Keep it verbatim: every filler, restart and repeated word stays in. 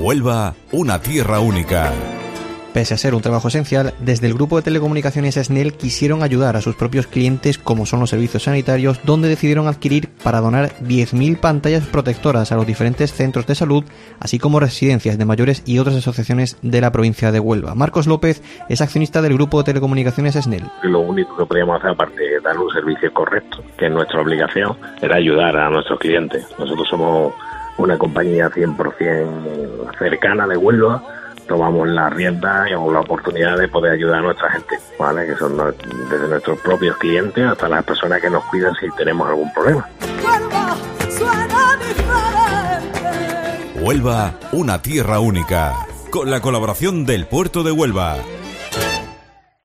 Huelva, una tierra única. Pese a ser un trabajo esencial, desde el grupo de telecomunicaciones SNEL quisieron ayudar a sus propios clientes, como son los servicios sanitarios, donde decidieron adquirir para donar diez mil pantallas protectoras a los diferentes centros de salud, así como residencias de mayores y otras asociaciones de la provincia de Huelva. Marcos López es accionista del grupo de telecomunicaciones SNEL. Lo único que podíamos hacer, aparte de dar un servicio correcto, que es nuestra obligación, era ayudar a nuestros clientes. Nosotros somos una compañía cien por ciento cercana de Huelva, tomamos la rienda y la oportunidad de poder ayudar a nuestra gente, ¿vale? Que son desde nuestros propios clientes hasta las personas que nos cuidan si tenemos algún problema. Huelva, suena diferente. Huelva, una tierra única, con la colaboración del Puerto de Huelva.